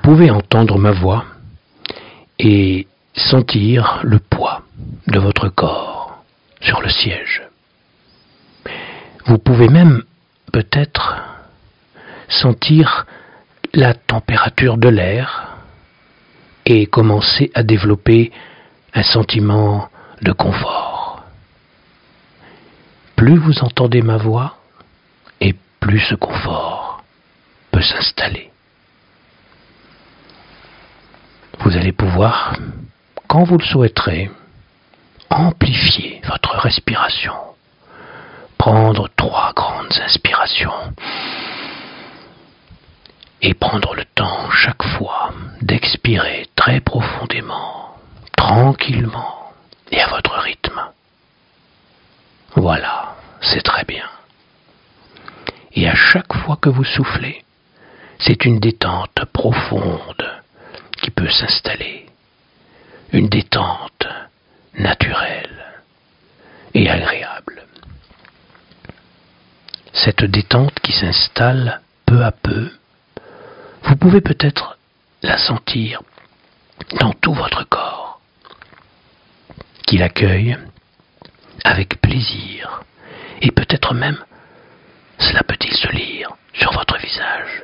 pouvez entendre ma voix et sentir le poids de votre corps sur le siège. Vous pouvez même peut-être sentir la température de l'air et commencer à développer un sentiment de confort. Plus vous entendez ma voix, et plus ce confort peut s'installer. Vous allez pouvoir, quand vous le souhaiterez, amplifier votre respiration. Prendre 3 grandes inspirations et prendre le temps chaque fois d'expirer très profondément, tranquillement et à votre rythme. Voilà, c'est très bien. Et à chaque fois que vous soufflez, c'est une détente profonde qui peut s'installer. Une détente naturelle et agréable. Cette détente qui s'installe peu à peu, vous pouvez peut-être la sentir dans tout votre corps, qui l'accueille avec plaisir, et peut-être même cela peut-il se lire sur votre visage.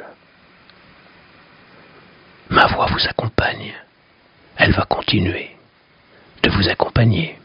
Ma voix vous accompagne, elle va continuer de vous accompagner.